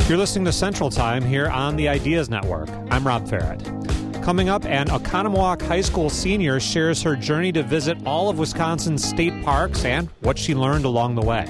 You're listening to Central Time here on the Ideas Network. I'm Rob Farrett. Coming up, an Oconomowoc High School senior shares her journey to visit all of Wisconsin's state parks and what she learned along the way.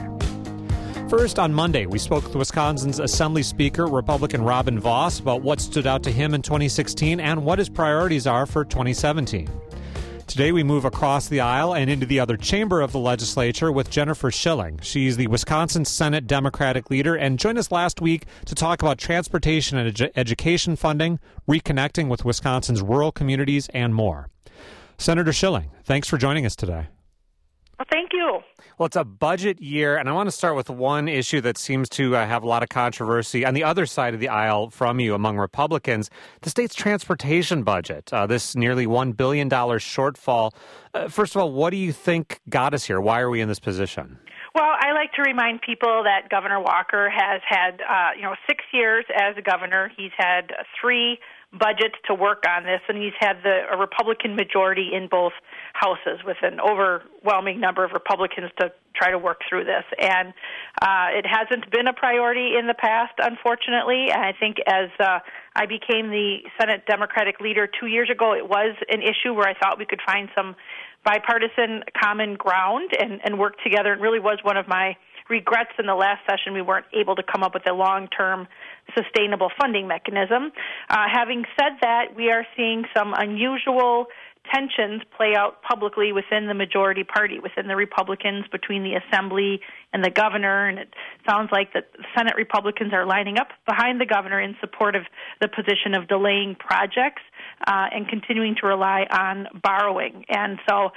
First, on Monday, we spoke with Wisconsin's Assembly Speaker, Republican Robin Vos, about what stood out to him in 2016 and what his priorities are for 2017. Today, we move across the aisle and into the other chamber of the legislature with Jennifer Schilling. She's the Wisconsin Senate Democratic leader and joined us last week to talk about transportation and education funding, reconnecting with Wisconsin's rural communities, and more. Senator Schilling, thanks for joining us today. Well, thank you. Well, it's a budget year, and I want to start with one issue that seems to have a lot of controversy on the other side of the aisle from you among Republicans, the state's transportation budget, this nearly $1 billion shortfall. First of all, what do you think got us here? Why are we in this position? Well, I like to remind people that Governor Walker has had, 6 years as a governor. He's had 3 budgets to work on this, and he's had a Republican majority in both houses with an overwhelming number of Republicans to try to work through this. And it hasn't been a priority in the past, unfortunately. And I think as I became the Senate Democratic leader 2 years ago, it was an issue where I thought we could find some bipartisan common ground and work together. It really was one of my regrets in the last session we weren't able to come up with a long-term sustainable funding mechanism. Having said that, we are seeing some unusual tensions play out publicly within the majority party, within the Republicans, between the Assembly and the governor, and it sounds like the Senate Republicans are lining up behind the governor in support of the position of delaying projects and continuing to rely on borrowing. And so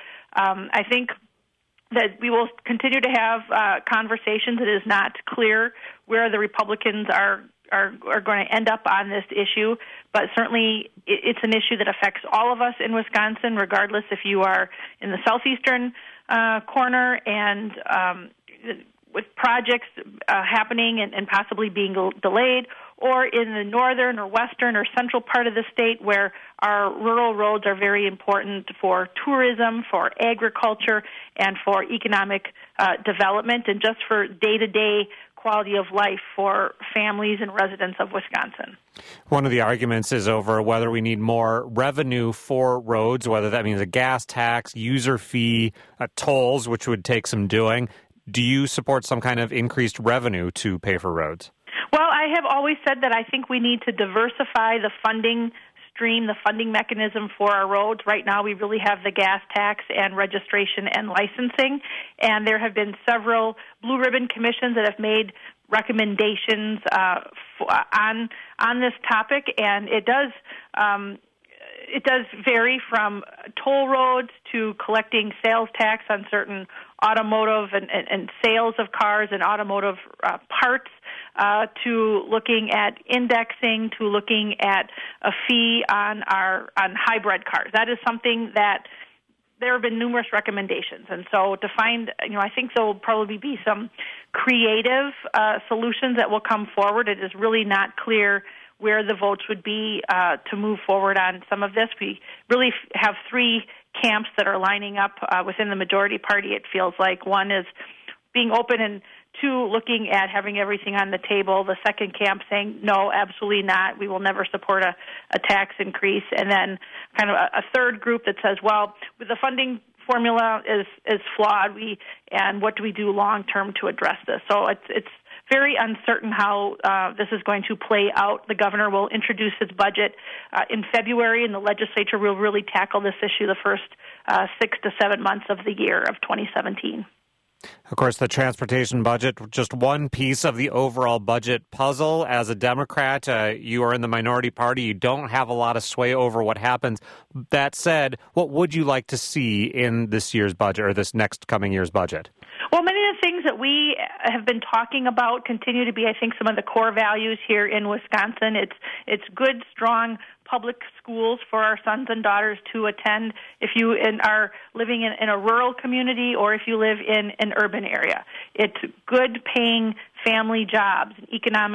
I think that we will continue to have conversations. It is not clear where the Republicans are going to end up on this issue, but certainly it's an issue that affects all of us in Wisconsin, regardless if you are in the southeastern corner and with projects happening and possibly being delayed, or in the northern or western or central part of the state where our rural roads are very important for tourism, for agriculture, and for economic development, and just for day-to-day quality of life for families and residents of Wisconsin. One of the arguments is over whether we need more revenue for roads, whether that means a gas tax, user fee, tolls, which would take some doing. Do you support some kind of increased revenue to pay for roads? Well, I have always said that I think we need to diversify the funding stream, the funding mechanism for our roads. Right now we really have the gas tax and registration and licensing, and there have been several blue ribbon commissions that have made recommendations on this topic, and it does vary from toll roads to collecting sales tax on certain automotive and sales of cars and automotive parts, to looking at indexing, to looking at a fee on hybrid cars. That is something that there have been numerous recommendations. And so to find, I think there will probably be some creative solutions that will come forward. It is really not clear where the votes would be to move forward on some of this. We really have 3 camps that are lining up within the majority party, it feels like. One is being open, and 2, looking at having everything on the table. The second camp saying, no, absolutely not. We will never support a tax increase. And then kind of a third group that says, well, the funding formula is flawed. And what do we do long term to address this? So it's very uncertain how this is going to play out. The governor will introduce his budget in February, and the legislature will really tackle this issue the first 6 to 7 months of the year of 2017. Of course, the transportation budget, just one piece of the overall budget puzzle. As a Democrat, you are in the minority party. You don't have a lot of sway over what happens. That said, what would you like to see in this year's budget or this next coming year's budget? Well, many of the things that we have been talking about continue to be, I think, some of the core values here in Wisconsin. It's good, strong public schools for our sons and daughters to attend if you are living in a rural community or if you live in an urban area. It's good paying family jobs, economic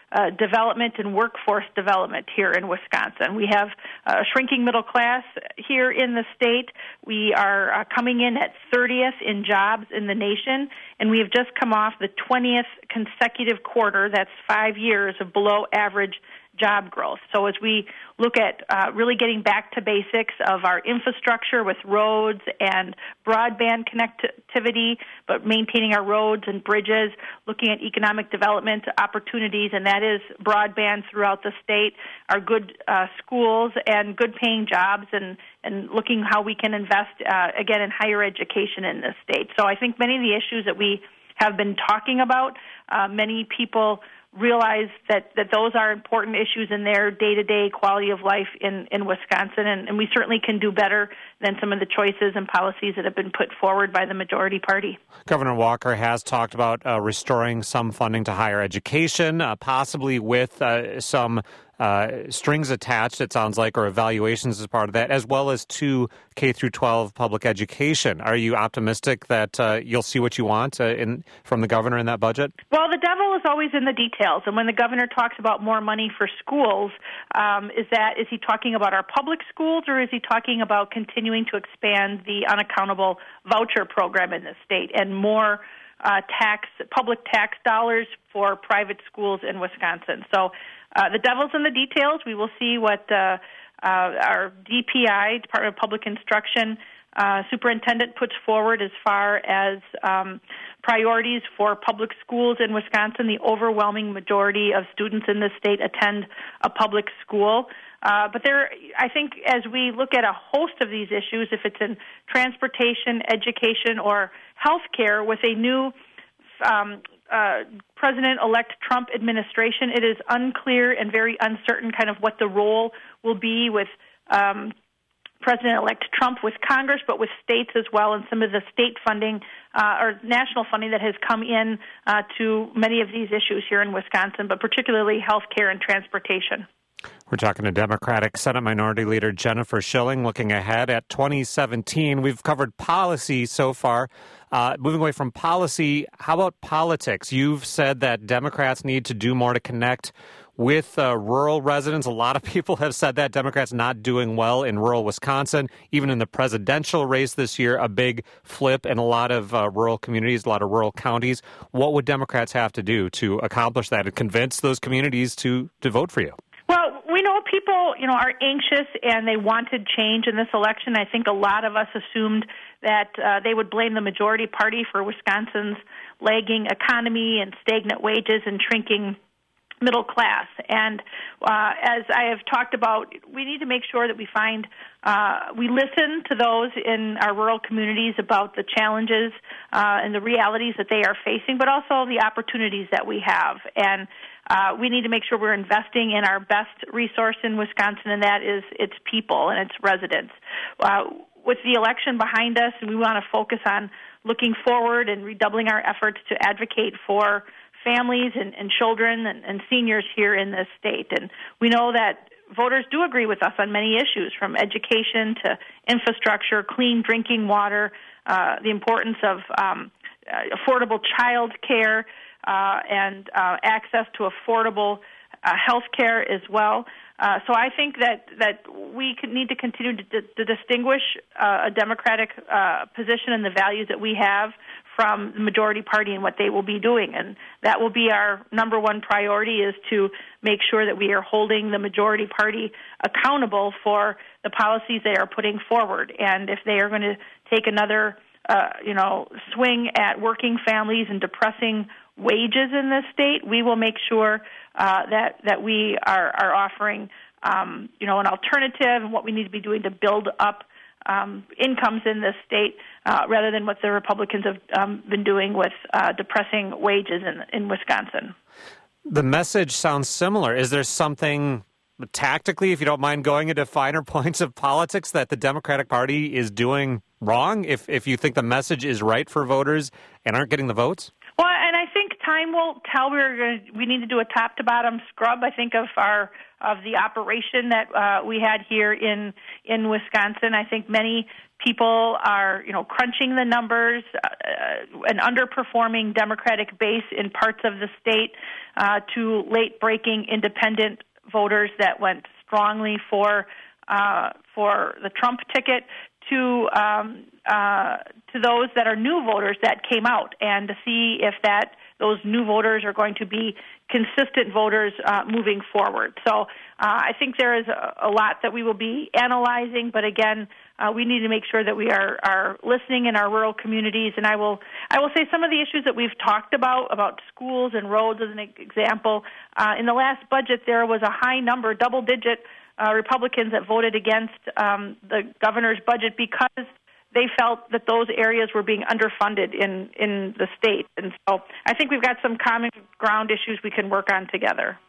development and workforce development here in Wisconsin. We have a shrinking middle class here in the state. We are coming in at 30th in jobs in the nation, and we have just come off the 20th consecutive quarter, that's 5 years, of below average job growth. So as we look at really getting back to basics of our infrastructure with roads and broadband connectivity, but maintaining our roads and bridges, looking at economic development opportunities, and that is broadband throughout the state, our good schools and good paying jobs, and looking how we can invest, again, in higher education in this state. So I think many of the issues that we have been talking about, many people realize that those are important issues in their day-to-day quality of life in Wisconsin, and we certainly can do better than some of the choices and policies that have been put forward by the majority party. Governor Walker has talked about restoring some funding to higher education, possibly with some strings attached, it sounds like, or evaluations as part of that, as well as to K through 12 public education. Are you optimistic that you'll see what you want from the governor in that budget? Well, the devil is always in the details, and when the governor talks about more money for schools, is he talking about our public schools, or is he talking about continuing to expand the unaccountable voucher program in the state and more public tax dollars for private schools in Wisconsin? So the devil's in the details. We will see what our DPI, Department of Public Instruction, superintendent puts forward as far as priorities for public schools in Wisconsin. The overwhelming majority of students in this state attend a public school. But I think as we look at a host of these issues, if it's in transportation, education, or health care, with a new President-elect Trump administration, it is unclear and very uncertain kind of what the role will be with President-elect Trump with Congress, but with states as well, and some of the state funding or national funding that has come in to many of these issues here in Wisconsin, but particularly health care and transportation. We're talking to Democratic Senate Minority Leader Jennifer Schilling, looking ahead at 2017. We've covered policy so far. Moving away from policy, how about politics? You've said that Democrats need to do more to connect with rural residents. A lot of people have said that. Democrats not doing well in rural Wisconsin. Even in the presidential race this year, a big flip in a lot of rural communities, a lot of rural counties. What would Democrats have to do to accomplish that and convince those communities to vote for you? Well, we know people, are anxious and they wanted change in this election. I think a lot of us assumed that they would blame the majority party for Wisconsin's lagging economy and stagnant wages and shrinking middle class. And as I have talked about, we need to make sure that we listen to those in our rural communities about the challenges and the realities that they are facing, but also the opportunities that we have. And we need to make sure we're investing in our best resource in Wisconsin, and that is its people and its residents. With the election behind us, we want to focus on looking forward and redoubling our efforts to advocate for families and children and seniors here in this state. And we know that voters do agree with us on many issues, from education to infrastructure, clean drinking water, the importance of affordable child care, and access to affordable health care as well. So I think that we need to continue to distinguish a Democratic position and the values that we have from the majority party and what they will be doing. And that will be our number one priority, is to make sure that we are holding the majority party accountable for the policies they are putting forward. And if they are going to take another swing at working families and depressing wages in this state, we will make sure that we are offering an alternative and what we need to be doing to build up incomes in this state, rather than what the Republicans have been doing with depressing wages in Wisconsin. The message sounds similar. Is there something tactically, if you don't mind going into finer points of politics, that the Democratic Party is doing wrong, if you think the message is right for voters and aren't getting the votes? Well, and I think time will tell. We need to do a top-to-bottom scrub, I think, of the operation that we had here in Wisconsin. I think many people are, crunching the numbers, an underperforming Democratic base in parts of the state, to late-breaking independent voters that went strongly for the Trump ticket, to those that are new voters that came out, and to see if those new voters are going to be consistent voters moving forward. So I think there is a lot that we will be analyzing, but again, we need to make sure that we are listening in our rural communities. And I will say some of the issues that we've talked about schools and roads as an example. In the last budget, there was a high number, double-digit Republicans that voted against the governor's budget because they felt that those areas were being underfunded in the state. And so I think we've got some common ground issues we can work on together.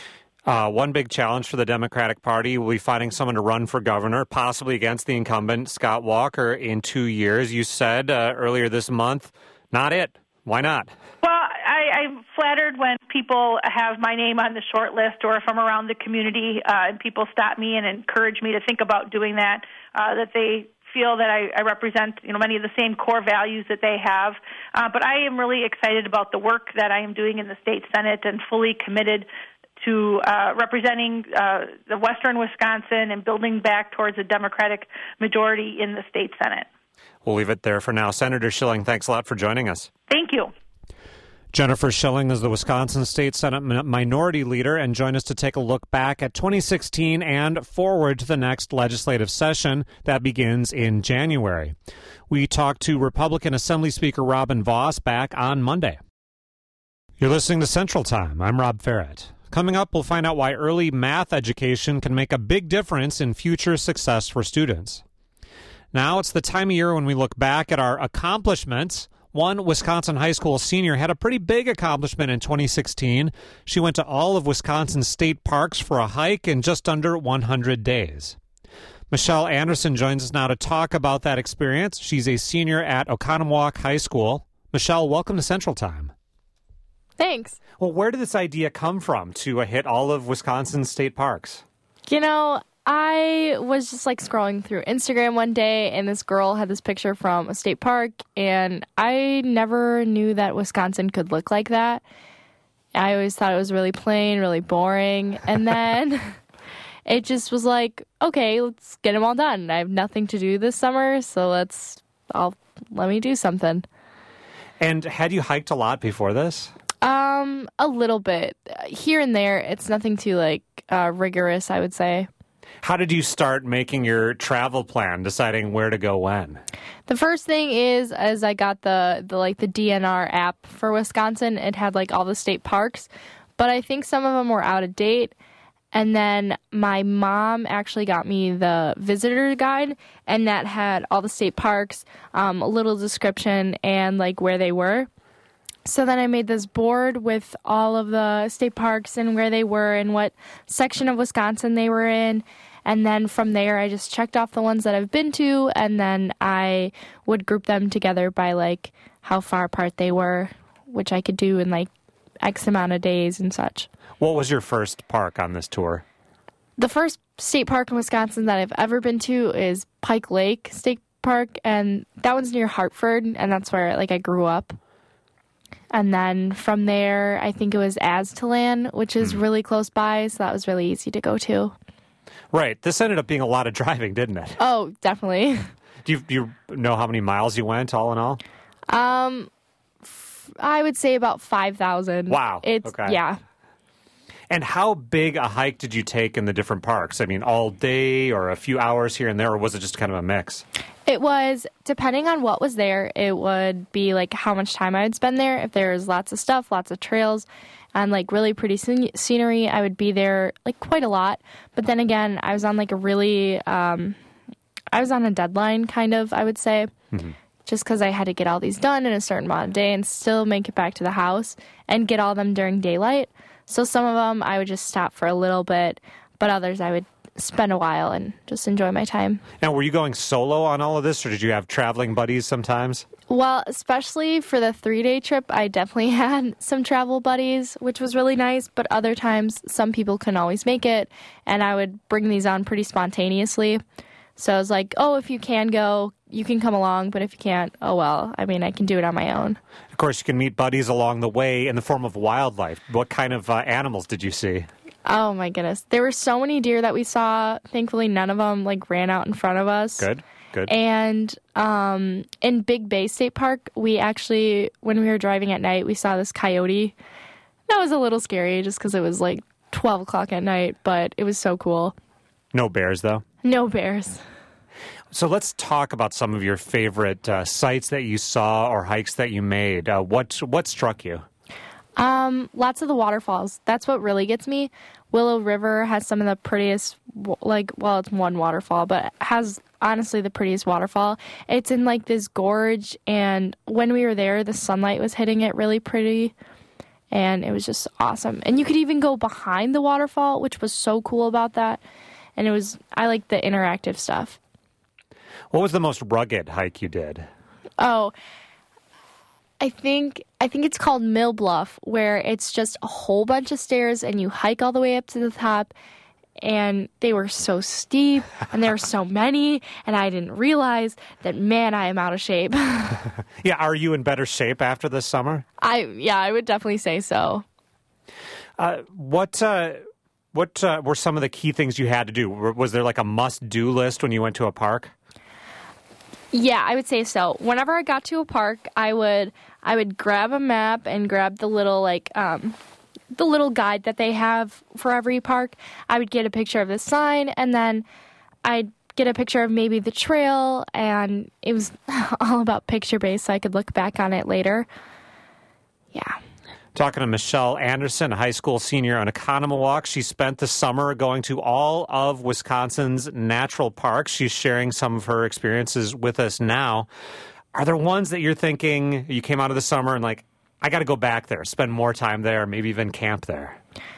One big challenge for the Democratic Party will be finding someone to run for governor, possibly against the incumbent, Scott Walker, in 2 years. You said earlier this month, not it. Why not? Well, I'm flattered when people have my name on the short list, or if I'm around the community and people stop me and encourage me to think about doing that, that they feel that I represent, many of the same core values that they have. But I am really excited about the work that I am doing in the state Senate and fully committed to representing the western Wisconsin and building back towards a Democratic majority in the state Senate. We'll leave it there for now. Senator Schilling, thanks a lot for joining us. Thank you. Jennifer Schilling is the Wisconsin State Senate Minority Leader, and join us to take a look back at 2016 and forward to the next legislative session that begins in January. We talked to Republican Assembly Speaker Robin Vos back on Monday. You're listening to Central Time. I'm Rob Ferret. Coming up, we'll find out why early math education can make a big difference in future success for students. Now it's the time of year when we look back at our accomplishments. One Wisconsin high school senior had a pretty big accomplishment in 2016. She went to all of Wisconsin's state parks for a hike in just under 100 days. Michelle Anderson joins us now to talk about that experience. She's a senior at Oconomowoc High School. Michelle, welcome to Central Time. Thanks. Well, where did this idea come from to hit all of Wisconsin's state parks? I was just scrolling through Instagram one day, and this girl had this picture from a state park, and I never knew that Wisconsin could look like that. I always thought it was really plain, really boring, and then it just was okay, let's get them all done. I have nothing to do this summer, so let me do something. And had you hiked a lot before this? A little bit. Here and there. It's nothing too rigorous, I would say. How did you start making your travel plan, deciding where to go when? The first thing is I got the DNR app for Wisconsin. It had all the state parks, but I think some of them were out of date. And then my mom actually got me the visitor guide, and that had all the state parks, a little description, and where they were. So then I made this board with all of the state parks and where they were and what section of Wisconsin they were in. And then from there, I just checked off the ones that I've been to, and then I would group them together by how far apart they were, which I could do in X amount of days and such. What was your first park on this tour? The first state park in Wisconsin that I've ever been to is Pike Lake State Park, and that one's near Hartford, and that's where I grew up. And then from there, I think it was Aztalan, which is really close by, so that was really easy to go to. Right. This ended up being a lot of driving, didn't it? Oh, definitely. Do you know how many miles you went, all in all? I would say about 5,000. Wow. Okay. Yeah. And how big a hike did you take in the different parks? I mean, all day or a few hours here and there, or was it just kind of a mix? It was, depending on what was there, it would be how much time I would spend there. If there was lots of stuff, lots of trails, and really pretty scenery, I would be there quite a lot. But then again, I was on I was on a deadline, kind of, I would say, just because I had to get all these done in a certain amount of day and still make it back to the house and get all of them during daylight. So some of them I would just stop for a little bit, but others I would spend a while and just enjoy my time. Now, were you going solo on all of this, or did you have traveling buddies sometimes? Well, especially for the 3-day trip, I definitely had some travel buddies, which was really nice, but other times some people couldn't always make it, and I would bring these on pretty spontaneously. So I was if you can go, you can come along, but if you can't, oh well. I mean, I can do it on my own. Of course, you can meet buddies along the way in the form of wildlife. What kind of animals did you see? Oh my goodness. There were so many deer that we saw. Thankfully, none of them like ran out in front of us. Good. And in Big Bay State Park, we actually, when we were driving at night, we saw this coyote. That was a little scary just because it was like 12 o'clock at night, but it was so cool. No bears, though? No bears. So let's talk about some of your favorite sights that you saw or hikes that you made. What struck you? Lots of the waterfalls. That's what really gets me. Willow River has some of the prettiest, it's one waterfall, but has honestly the prettiest waterfall. It's in like this gorge, and when we were there, the sunlight was hitting it really pretty, and it was just awesome. And you could even go behind the waterfall, which was so cool about that. And I like the interactive stuff. What was the most rugged hike you did? Oh, I think it's called Mill Bluff, where it's just a whole bunch of stairs and you hike all the way up to the top, and they were so steep and there were so many, and I didn't realize that, man, I am out of shape. Yeah, are you in better shape after this summer? I would definitely say so. What were some of the key things you had to do? Was there like a must-do list when you went to a park? Yeah, I would say so. Whenever I got to a park, I would grab a map and grab the little the little guide that they have for every park. I would get a picture of the sign, and then I'd get a picture of maybe the trail, and it was all about picture-based, so I could look back on it later. Yeah. Talking to Michelle Anderson, a high school senior on Oconomowoc. She spent the summer going to all of Wisconsin's natural parks. She's sharing some of her experiences with us now. Are there ones that you're thinking, you came out of the summer and like, I got to go back there, spend more time there, maybe even camp there?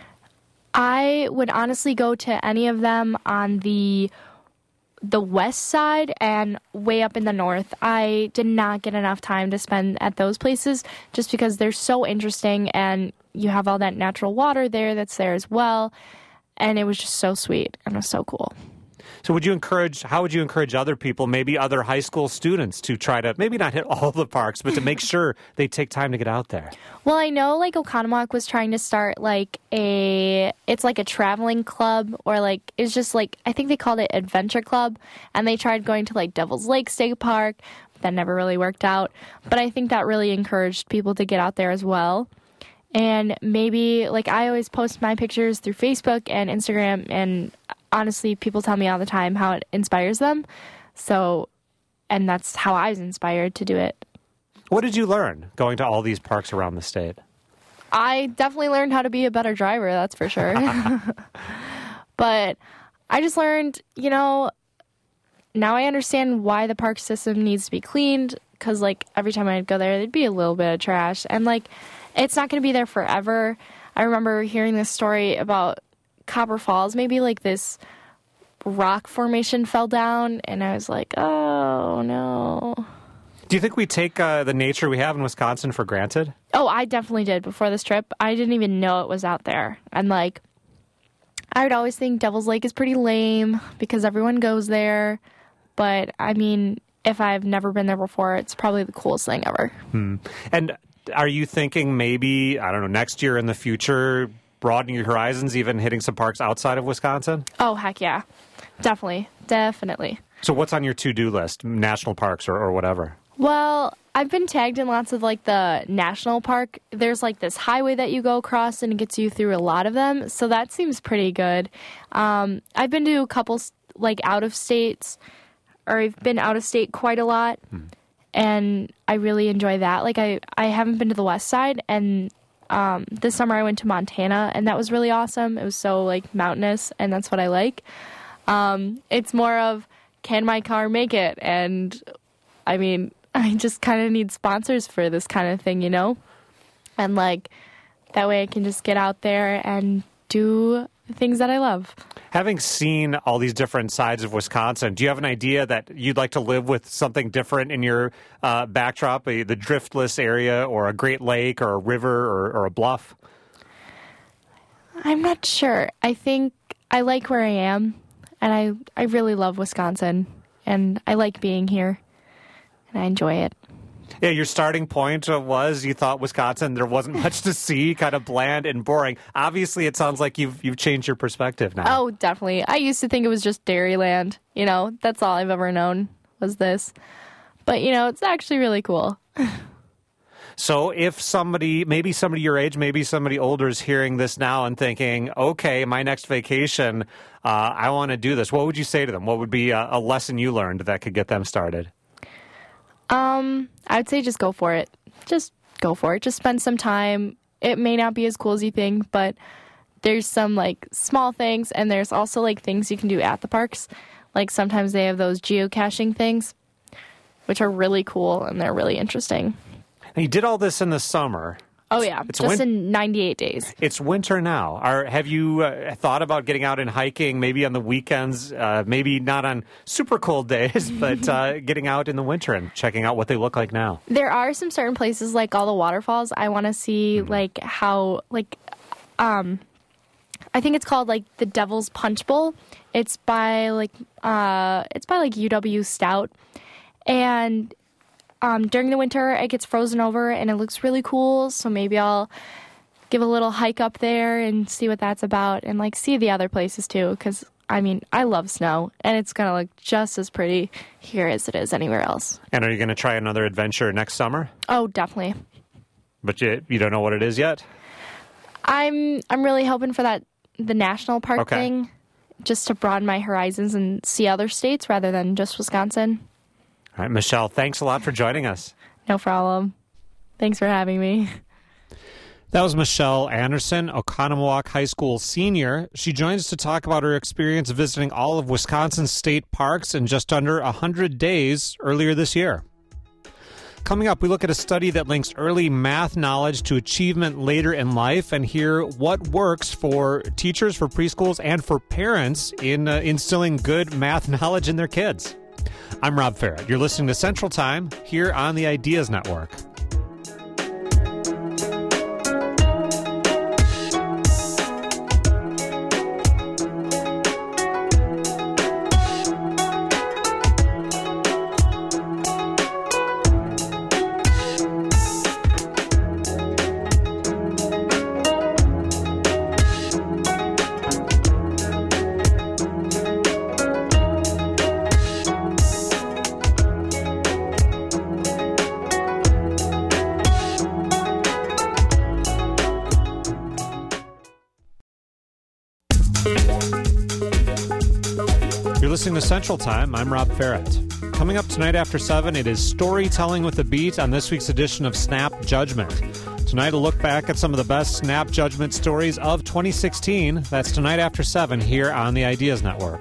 I would honestly go to any of them on the west side and way up in the north. I did not get enough time to spend at those places just because they're so interesting, and you have all that natural water there that's there as well, and it was just so sweet and it was so cool. So how would you encourage other people, maybe other high school students, to try to maybe not hit all the parks, but to make sure they take time to get out there? Well, I know like Oconomowoc was trying to start it's like a traveling club, or like it's just like, I think they called it Adventure Club, and they tried going to like Devil's Lake State Park. That never really worked out, but I think that really encouraged people to get out there as well. And maybe, like, I always post my pictures through Facebook and Instagram, and honestly, people tell me all the time how it inspires them. So, and that's how I was inspired to do it. What did you learn going to all these parks around the state? I definitely learned how to be a better driver, that's for sure. But I just learned, now I understand why the park system needs to be cleaned, because, like, every time I'd go there, there'd be a little bit of trash. And, like, it's not going to be there forever. I remember hearing this story about Copper Falls. Maybe, like, this rock formation fell down, and I was like, oh, no. Do you think we take the nature we have in Wisconsin for granted? Oh, I definitely did before this trip. I didn't even know it was out there. And, like, I would always think Devil's Lake is pretty lame because everyone goes there. But, I mean, if I've never been there before, it's probably the coolest thing ever. And are you thinking maybe, I don't know, next year in the future, broadening your horizons, even hitting some parks outside of Wisconsin? Oh, heck yeah. Definitely. So what's on your to-do list, national parks or whatever? Well, I've been tagged in lots of, like, the national park. There's, like, this highway that you go across, and it gets you through a lot of them. So that seems pretty good. I've been to a couple, like, out-of-states, or I've been out of state quite a lot. And I really enjoy that. Like, I haven't been to the west side, and this summer I went to Montana, and that was really awesome. It was so, like, mountainous, and that's what I like. It's more of, can my car make it? And, I mean, I just kind of need sponsors for this kind of thing, And, like, that way I can just get out there and do the things that I love. Having seen all these different sides of Wisconsin, do you have an idea that you'd like to live with something different in your backdrop, the driftless area or a Great Lake or a river or a bluff? I'm not sure. I think I like where I am, and I really love Wisconsin, and I like being here. and I enjoy it. Yeah, your starting point was you thought Wisconsin, there wasn't much to see, kind of bland and boring. Obviously, it sounds like you've changed your perspective now. Oh, definitely. I used to think it was just Dairyland. That's all I've ever known was this. But, it's actually really cool. So if maybe somebody your age, maybe somebody older is hearing this now and thinking, okay, my next vacation, I want to do this, what would you say to them? What would be a lesson you learned that could get them started? I'd say just go for it. Just go for it. Just spend some time. It may not be as cool as you think, but there's some small things, and there's also things you can do at the parks. Sometimes they have those geocaching things, which are really cool and they're really interesting. And you did all this in the summer. Oh, yeah. Just in 98 days. It's winter now. Have you thought about getting out and hiking maybe on the weekends, maybe not on super cold days, but getting out in the winter and checking out what they look like now? There are some certain places, like all the waterfalls. I want to see, how, I think it's called, the Devil's Punch Bowl. It's by, UW Stout. And during the winter, it gets frozen over, and it looks really cool, so maybe I'll give a little hike up there and see what that's about, and, see the other places, too, because, I love snow, and it's going to look just as pretty here as it is anywhere else. And are you going to try another adventure next summer? Oh, definitely. But you don't know what it is yet? I'm really hoping for the national park thing, just to broaden my horizons and see other states rather than just Wisconsin. All right, Michelle, thanks a lot for joining us. No problem. Thanks for having me. That was Michelle Anderson, Oconomowoc High School senior. She joins us to talk about her experience visiting all of Wisconsin's state parks in just under 100 days earlier this year. Coming up, we look at a study that links early math knowledge to achievement later in life and hear what works for teachers, for preschools, and for parents in instilling good math knowledge in their kids. I'm Rob Ferret. You're listening to Central Time here on the Ideas Network. You're listening to Central Time. I'm Rob Ferret. Coming up tonight after 7, it is Storytelling with a Beat on this week's edition of Snap Judgment. Tonight, a look back at some of the best Snap Judgment stories of 2016. That's tonight after 7 here on the Ideas Network.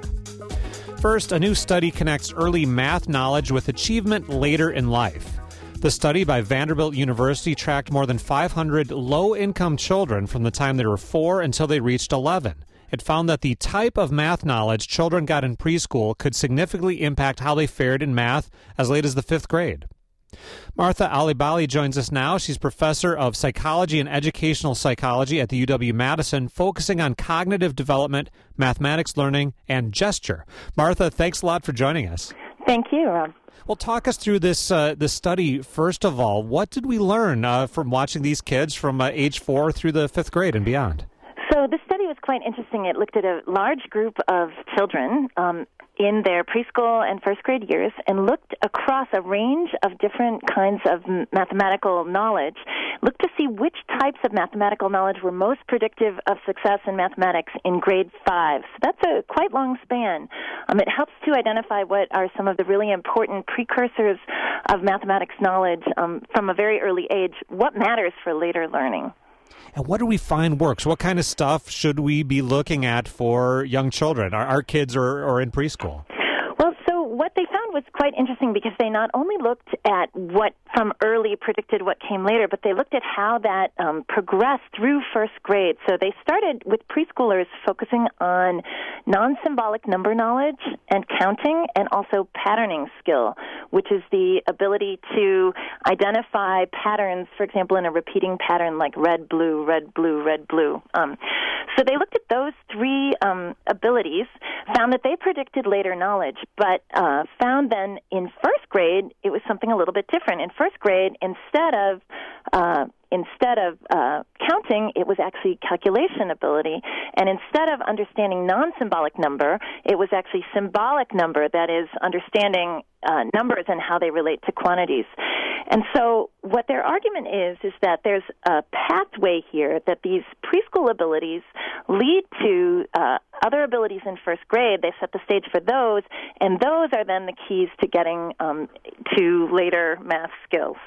First, a new study connects early math knowledge with achievement later in life. The study by Vanderbilt University tracked more than 500 low-income children from the time they were 4 until they reached 11. It found that the type of math knowledge children got in preschool could significantly impact how they fared in math as late as the 5th grade. Martha Alibali joins us now. She's professor of psychology and educational psychology at the UW-Madison, focusing on cognitive development, mathematics learning, and gesture. Martha, thanks a lot for joining us. Thank you, Rob. Well, talk us through this study. First of all, what did we learn from watching these kids from age 4 through the 5th grade and beyond? So this study was quite interesting. It looked at a large group of children in their preschool and first grade years and looked across a range of different kinds of mathematical knowledge, looked to see which types of mathematical knowledge were most predictive of success in mathematics in grade 5. So that's a quite long span. It helps to identify what are some of the really important precursors of mathematics knowledge from a very early age, what matters for later learning. And what do we find works? What kind of stuff should we be looking at for young children? Our kids are in preschool. Well, so what they found was quite interesting because they not only looked at what from early predicted what came later, but they looked at how that progressed through first grade. So they started with preschoolers focusing on non-symbolic number knowledge and counting and also patterning skill, which is the ability to identify patterns, for example, in a repeating pattern like red, blue, red, blue, red, blue. So they looked at those three abilities, found that they predicted later knowledge, but found then in first grade it was something a little bit different. In first grade, instead of counting, it was actually calculation ability. And instead of understanding non-symbolic number, it was actually symbolic number, that is, understanding numbers and how they relate to quantities. And so what their argument is that there's a pathway here that these preschool abilities lead to other abilities in first grade. They set the stage for those, and those are then the keys to getting to later math skills.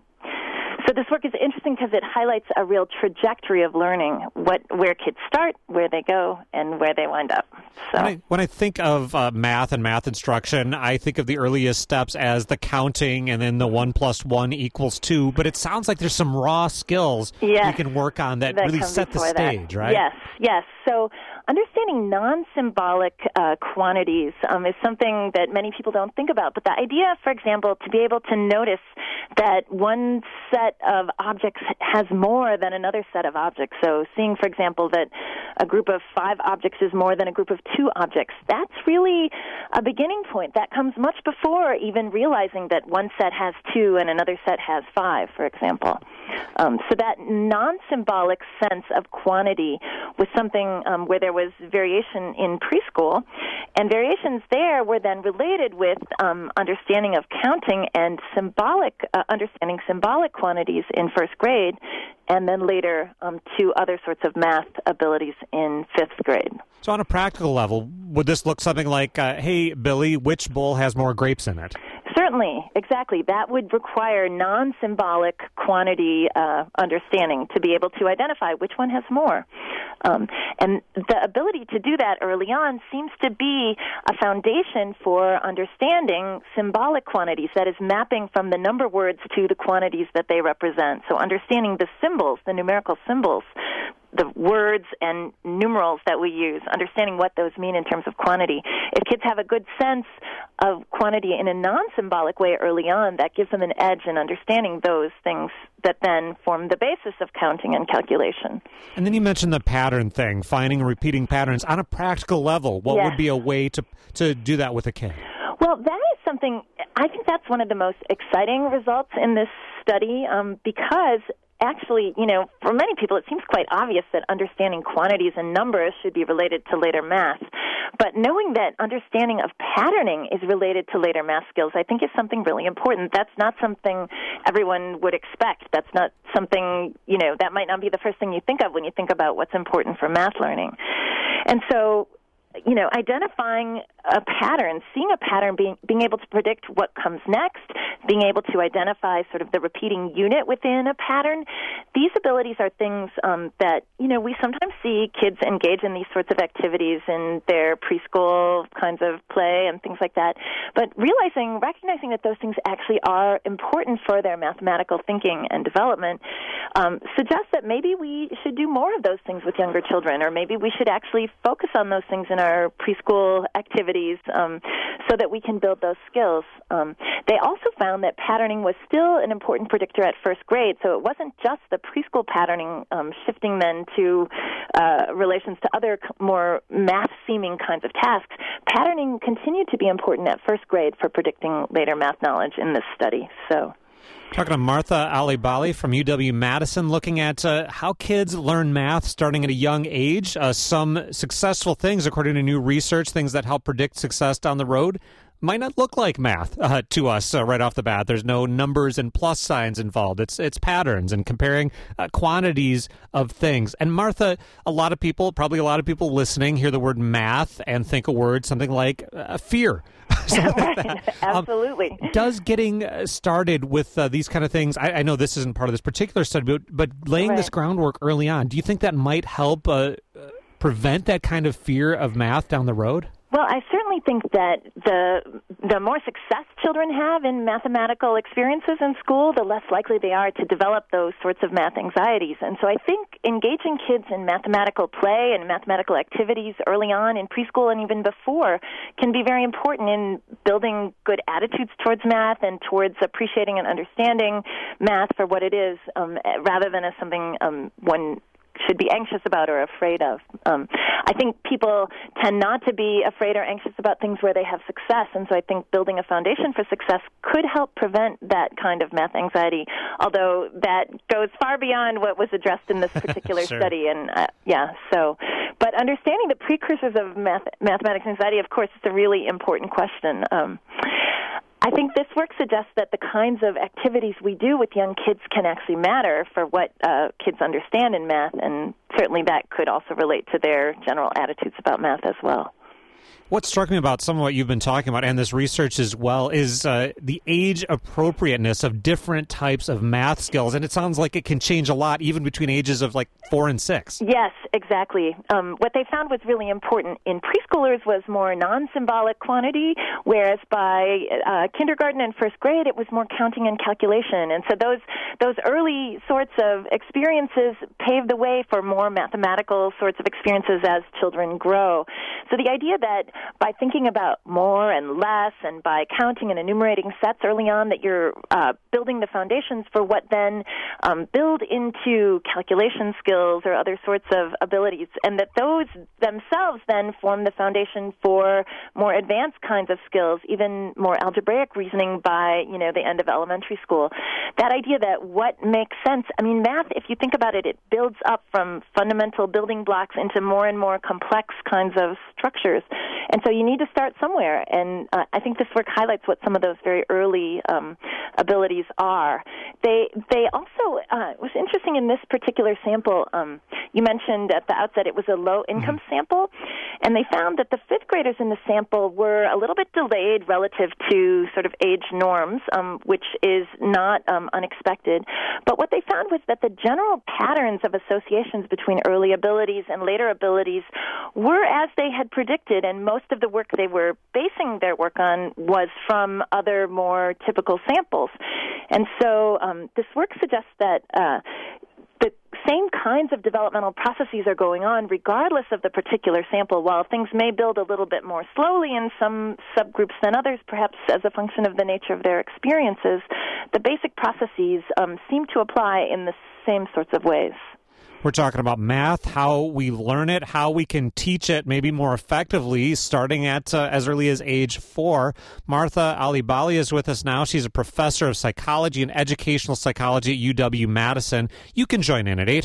So this work is interesting because it highlights a real trajectory of learning, where kids start, where they go, and where they wind up. So when I think of math and math instruction, I think of the earliest steps as the counting and then the 1 + 1 = 2. But it sounds like there's some raw skills you can work on that really set the stage, right? Yes. So understanding non-symbolic quantities is something that many people don't think about. But the idea, for example, to be able to notice that one set of objects has more than another set of objects. So seeing, for example, that a group of 5 objects is more than a group of 2 objects, that's really a beginning point. That comes much before even realizing that one set has 2 and another set has 5, for example. So that non-symbolic sense of quantity was something where there was variation in preschool, and variations there were then related with understanding of counting and understanding symbolic quantities in first grade, and then later to other sorts of math abilities in 5th grade. So on a practical level, would this look something like, hey, Billy, which bowl has more grapes in it? Certainly, exactly. That would require non-symbolic quantity understanding to be able to identify which one has more. And the ability to do that early on seems to be a foundation for understanding symbolic quantities, that is, mapping from the number words to the quantities that they represent. So understanding the symbols, the numerical symbols, the words and numerals that we use, understanding what those mean in terms of quantity. If kids have a good sense of quantity in a non-symbolic way early on, that gives them an edge in understanding those things that then form the basis of counting and calculation. And then you mentioned the pattern thing, finding and repeating patterns. On a practical level, what would be a way to do that with a kid? Well, that is something, I think that's one of the most exciting results in this study because actually, for many people it seems quite obvious that understanding quantities and numbers should be related to later math. But knowing that understanding of patterning is related to later math skills, I think is something really important. That's not something everyone would expect. That's not something, that might not be the first thing you think of when you think about what's important for math learning. And so, identifying a pattern, seeing a pattern, being able to predict what comes next, being able to identify sort of the repeating unit within a pattern, these abilities are things that, we sometimes see kids engage in these sorts of activities in their preschool kinds of play and things like that. But recognizing that those things actually are important for their mathematical thinking and development suggests that maybe we should do more of those things with younger children, or maybe we should actually focus on those things in our preschool activities so that we can build those skills. They also found that patterning was still an important predictor at first grade, so it wasn't just the preschool patterning shifting then to relations to other more math-seeming kinds of tasks. Patterning continued to be important at first grade for predicting later math knowledge in this study. So, talking to Martha Alibali from UW-Madison, looking at how kids learn math starting at a young age. Some successful things, according to new research, things that help predict success down the road, might not look like math to us right off the bat. There's no numbers and plus signs involved. It's patterns and comparing quantities of things. And Martha, probably a lot of people listening, hear the word math and think a word something like fear. Right. Absolutely. Does getting started with these kind of things, I know this isn't part of this particular study, but laying this groundwork early on, do you think that might help prevent that kind of fear of math down the road? Well, I certainly think that the more success children have in mathematical experiences in school, the less likely they are to develop those sorts of math anxieties. And so I think engaging kids in mathematical play and mathematical activities early on in preschool and even before can be very important in building good attitudes towards math and towards appreciating and understanding math for what it is, rather than as something one should be anxious about or afraid of. I think people tend not to be afraid or anxious about things where they have success, and so I think building a foundation for success could help prevent that kind of math anxiety, although that goes far beyond what was addressed in this particular Sure. study. And but understanding the precursors of mathematics anxiety, of course, is a really important question. I think this work suggests that the kinds of activities we do with young kids can actually matter for what kids understand in math, and certainly that could also relate to their general attitudes about math as well. What struck me about some of what you've been talking about, and this research as well, is the age appropriateness of different types of math skills. And it sounds like it can change a lot, even between ages of like 4 and 6. Yes, exactly. What they found was really important in preschoolers was more non-symbolic quantity, whereas by kindergarten and first grade, it was more counting and calculation. And so those early sorts of experiences paved the way for more mathematical sorts of experiences as children grow. So the idea that by thinking about more and less and by counting and enumerating sets early on, that you're building the foundations for what then build into calculation skills or other sorts of abilities, and that those themselves then form the foundation for more advanced kinds of skills, even more algebraic reasoning by, the end of elementary school. That idea that what makes sense, math, if you think about it, it builds up from fundamental building blocks into more and more complex kinds of structures. And so you need to start somewhere, and I think this work highlights what some of those very early abilities are. They also, it was interesting in this particular sample, you mentioned at the outset it was a low-income sample, and they found that the fifth graders in the sample were a little bit delayed relative to sort of age norms, which is not unexpected. But what they found was that the general patterns of associations between early abilities and later abilities were as they had predicted, and most of the work they were basing their work on was from other more typical samples. And so this work suggests that the same kinds of developmental processes are going on regardless of the particular sample. While things may build a little bit more slowly in some subgroups than others, perhaps as a function of the nature of their experiences, the basic processes seem to apply in the same sorts of ways. We're talking about math, how we learn it, how we can teach it maybe more effectively, starting at as early as age 4. Martha Alibali is with us now. She's a professor of psychology and educational psychology at UW-Madison. You can join in at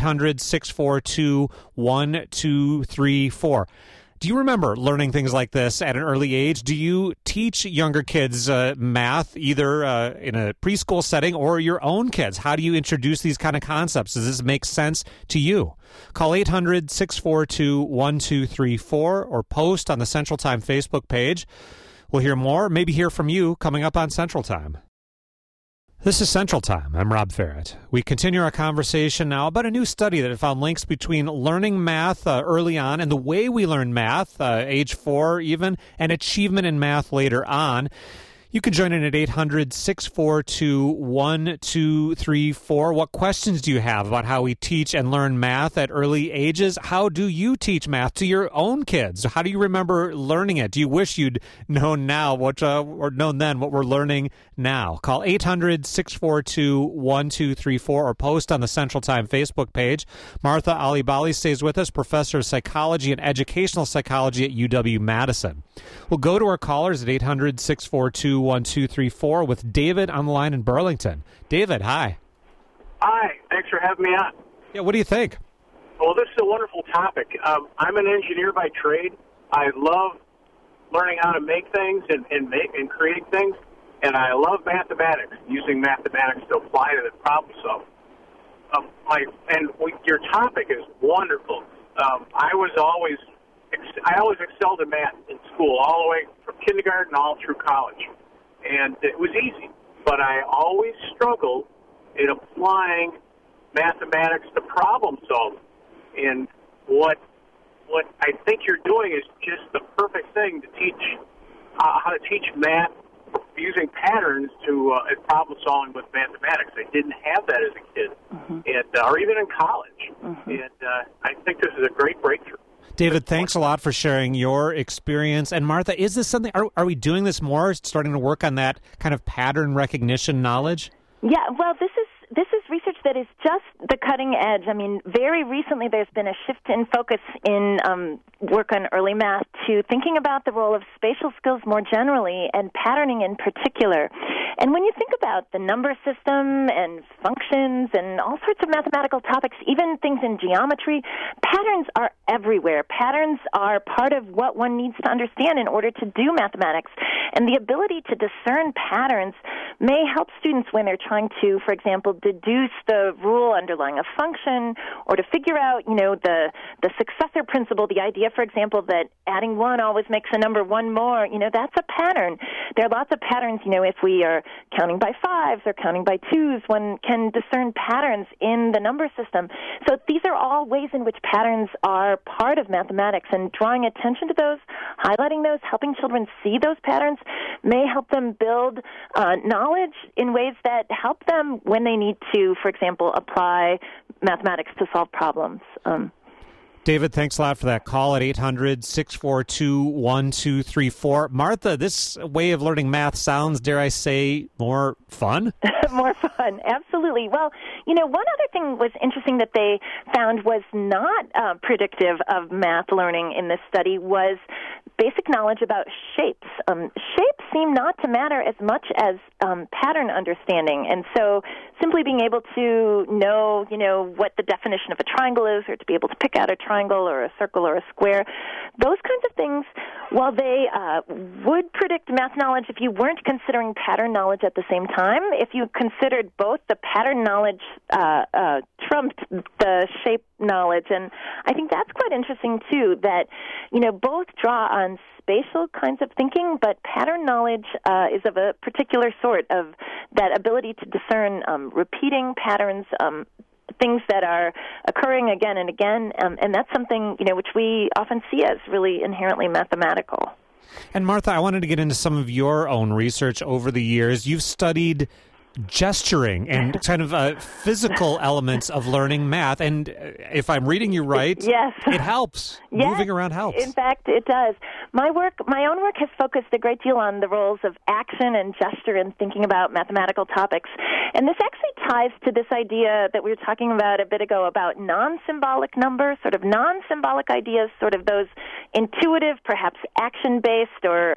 800-642-1234. Do you remember learning things like this at an early age? Do you teach younger kids math, either in a preschool setting or your own kids? How do you introduce these kind of concepts? Does this make sense to you? Call 800-642-1234 or post on the Central Time Facebook page. We'll hear more, maybe hear from you coming up on Central Time. This is Central Time. I'm Rob Ferret. We continue our conversation now about a new study that found links between learning math early on and the way we learn math, age 4 even, and achievement in math later on. You can join in at 800-642-1234. What questions do you have about how we teach and learn math at early ages? How do you teach math to your own kids? How do you remember learning it? Do you wish you'd known now or known then what we're learning now? Call 800-642-1234 or post on the Central Time Facebook page. Martha Alibali stays with us, professor of psychology and educational psychology at UW-Madison. We'll go to our callers at 800-642-1234 with David on the line in Burlington. David, hi. Hi, thanks for having me on. Yeah, what do you think? Well, this is a wonderful topic. I'm an engineer by trade. I love learning how to make things and create things, and I love mathematics, using mathematics to apply to the problem solve. Your topic is wonderful. I always excelled in math in school, all the way from kindergarten all through college. And it was easy, but I always struggled in applying mathematics to problem solving. And what I think you're doing is just the perfect thing to teach how to teach math using patterns to problem solving with mathematics. I didn't have that as a kid, or even in college. And I think this is a great breakthrough. David, thanks a lot for sharing your experience. And Martha, is this something, are we doing this more, starting to work on that kind of pattern recognition knowledge? Yeah, well, this is research that is just the cutting edge. I mean, very recently there's been a shift in focus in work on early math to thinking about the role of spatial skills more generally and patterning in particular. And when you think about the number system and functions and all sorts of mathematical topics, even things in geometry, patterns are everywhere. Patterns are part of what one needs to understand in order to do mathematics. And the ability to discern patterns may help students when they're trying to, for example, deduce the rule underlying a function, or to figure out, the successor principle, the idea, for example, that adding 1 always makes a number 1 more, that's a pattern. There are lots of patterns, if we are counting by 5s or counting by 2s, one can discern patterns in the number system. So these are all ways in which patterns are part of mathematics, and drawing attention to those, highlighting those, helping children see those patterns may help them build knowledge in ways that help them when they need to, for example, apply mathematics to solve problems. David, thanks a lot for that call at 800-642-1234. Martha, this way of learning math sounds, dare I say, more fun? More fun, absolutely. Well, one other thing was interesting that they found was not predictive of math learning in this study was basic knowledge about shapes. Shapes seem not to matter as much as pattern understanding. And so simply being able to know, what the definition of a triangle is, or to be able to pick out a triangle or a circle or a square, those kinds of things, while they would predict math knowledge if you weren't considering pattern knowledge at the same time, if you considered both, the pattern knowledge trumped the shape knowledge. And I think that's quite interesting, too, that, both draw on spatial kinds of thinking, but pattern knowledge is of a particular sort, of that ability to discern repeating patterns, things that are occurring again and again, and that's something, which we often see as really inherently mathematical. And Martha, I wanted to get into some of your own research over the years. You've studied gesturing and kind of physical elements of learning math. And if I'm reading you right, yes, it helps. Yes. Moving around helps. In fact, it does. My own work has focused a great deal on the roles of action and gesture in thinking about mathematical topics. And this actually ties to this idea that we were talking about a bit ago about non-symbolic numbers, sort of non-symbolic ideas, sort of those intuitive, perhaps action-based or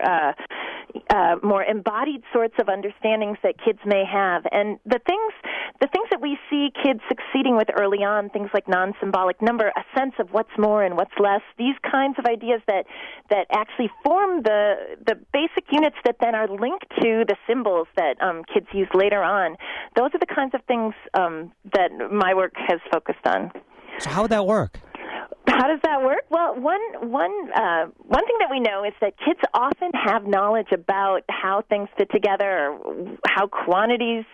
more embodied sorts of understandings that kids may have. And the things that we see kids succeeding with early on, things like non-symbolic number, a sense of what's more and what's less, these kinds of ideas that actually form the basic units that then are linked to the symbols that kids use later on. Those are the kinds of things that my work has focused on. So how would that work? How does that work? Well, one thing that we know is that kids often have knowledge about how things fit together, or how quantity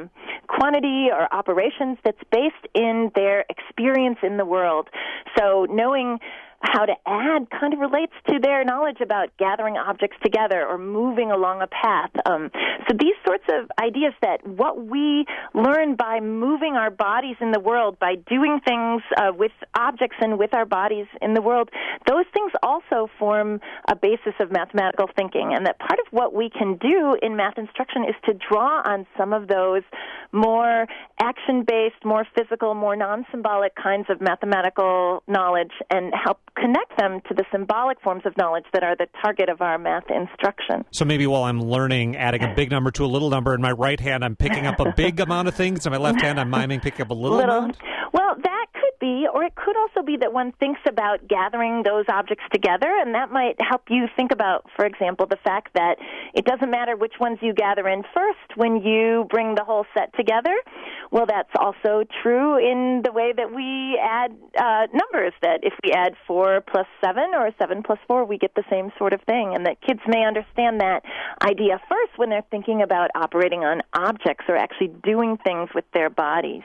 or operations that's based in their experience in the world. So knowing how to add kind of relates to their knowledge about gathering objects together or moving along a path. So these sorts of ideas that what we learn by moving our bodies in the world, by doing things with objects and with our bodies in the world, those things also form a basis of mathematical thinking. And that part of what we can do in math instruction is to draw on some of those more action-based, more physical, more non-symbolic kinds of mathematical knowledge and help connect them to the symbolic forms of knowledge that are the target of our math instruction. So maybe while I'm learning, adding a big number to a little number, in my right hand I'm picking up a big amount of things, in my left hand I'm miming picking up a little amount? Well, that could be, or it could also be that one thinks about gathering those objects together, and that might help you think about, for example, the fact that it doesn't matter which ones you gather in first when you bring the whole set together. Well, that's also true in the way that we add numbers, that if we add 4 plus 7 or 7 plus 4, we get the same sort of thing, and that kids may understand that idea first when they're thinking about operating on objects or actually doing things with their bodies.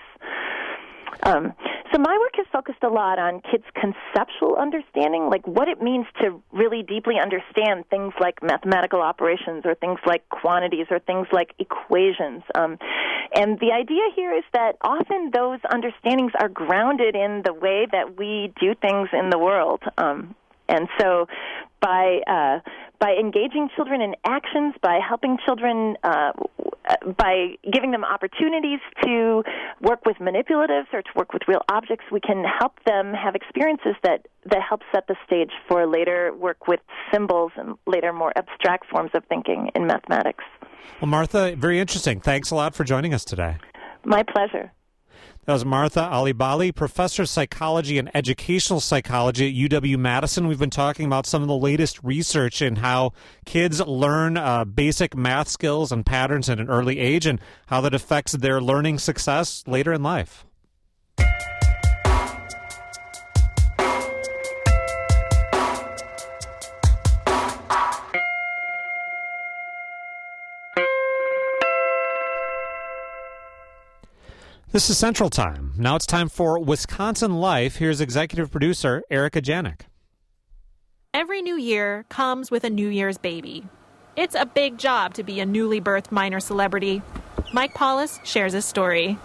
So my work has focused a lot on kids' conceptual understanding, like what it means to really deeply understand things like mathematical operations or things like quantities or things like equations. And the idea here is that often those understandings are grounded in the way that we do things in the world. And so by engaging children in actions, by helping children by giving them opportunities to work with manipulatives or to work with real objects, we can help them have experiences that help set the stage for later work with symbols and later more abstract forms of thinking in mathematics. Well, Martha, very interesting. Thanks a lot for joining us today. My pleasure. That was Martha Alibali, professor of psychology and educational psychology at UW-Madison. We've been talking about some of the latest research in how kids learn basic math skills and patterns at an early age and how that affects their learning success later in life. This is Central Time. Now it's time for Wisconsin Life. Here's executive producer Erica Janik. Every new year comes with a New Year's baby. It's a big job to be a newly birthed minor celebrity. Mike Paulus shares his story.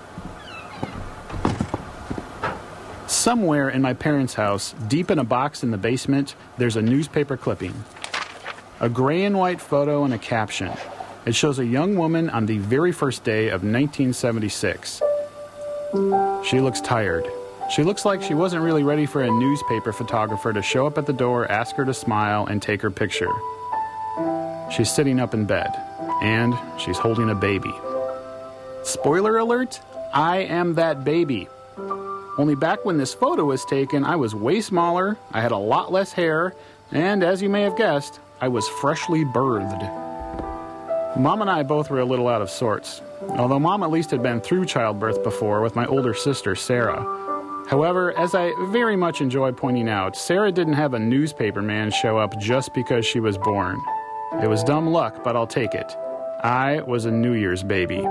Somewhere in my parents' house, deep in a box in the basement, there's a newspaper clipping. A gray and white photo and a caption. It shows a young woman on the very first day of 1976. She looks tired. She looks like she wasn't really ready for a newspaper photographer to show up at the door, ask her to smile, and take her picture. She's sitting up in bed, and she's holding a baby. Spoiler alert, I am that baby. Only back when this photo was taken, I was way smaller, I had a lot less hair, and as you may have guessed, I was freshly birthed. Mom and I both were a little out of sorts, although Mom at least had been through childbirth before with my older sister, Sarah. However, as I very much enjoy pointing out, Sarah didn't have a newspaper man show up just because she was born. It was dumb luck, but I'll take it. I was a New Year's baby.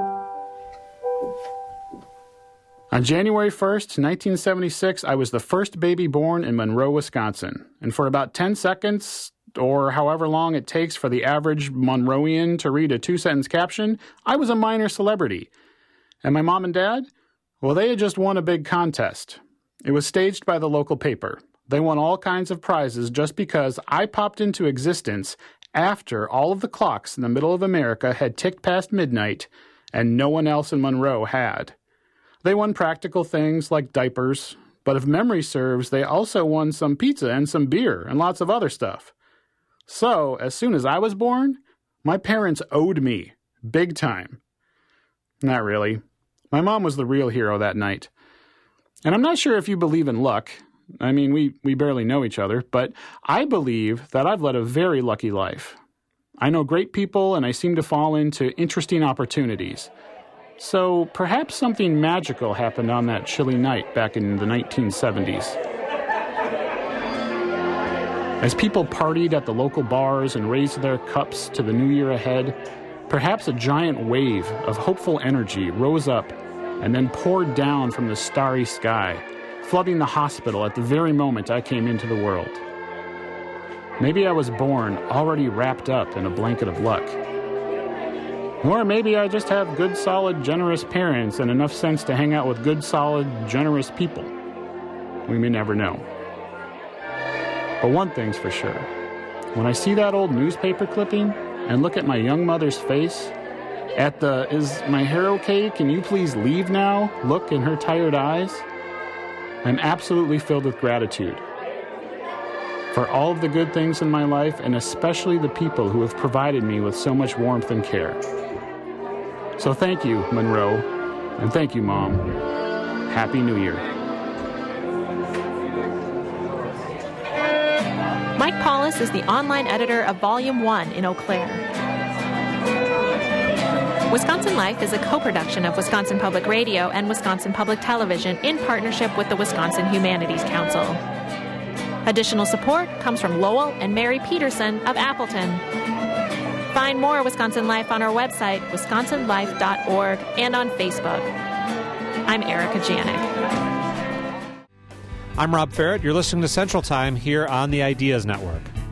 On January 1st, 1976, I was the first baby born in Monroe, Wisconsin. And for about 10 seconds, or however long it takes for the average Monroean to read a 2-sentence caption, I was a minor celebrity. And my mom and dad? Well, they had just won a big contest. It was staged by the local paper. They won all kinds of prizes just because I popped into existence after all of the clocks in the middle of America had ticked past midnight and no one else in Monroe had. They won practical things like diapers, but if memory serves, they also won some pizza and some beer and lots of other stuff. So, as soon as I was born, my parents owed me, big time. Not really. My mom was the real hero that night. And I'm not sure if you believe in luck. I mean, we barely know each other, but I believe that I've led a very lucky life. I know great people, and I seem to fall into interesting opportunities. So, perhaps something magical happened on that chilly night back in the 1970s. As people partied at the local bars and raised their cups to the new year ahead, perhaps a giant wave of hopeful energy rose up and then poured down from the starry sky, flooding the hospital at the very moment I came into the world. Maybe I was born already wrapped up in a blanket of luck. Or maybe I just have good, solid, generous parents and enough sense to hang out with good, solid, generous people. We may never know. But one thing's for sure. When I see that old newspaper clipping and look at my young mother's face, at the, "Is my hair okay? Can you please leave now?" look in her tired eyes, I'm absolutely filled with gratitude for all of the good things in my life, and especially the people who have provided me with so much warmth and care. So thank you, Monroe, and thank you, Mom. Happy New Year. Mike Paulus is the online editor of Volume 1 in Eau Claire. Wisconsin Life is a co-production of Wisconsin Public Radio and Wisconsin Public Television in partnership with the Wisconsin Humanities Council. Additional support comes from Lowell and Mary Peterson of Appleton. Find more Wisconsin Life on our website, wisconsinlife.org, and on Facebook. I'm Erica Janik. I'm Rob Ferret. You're listening to Central Time here on the Ideas Network.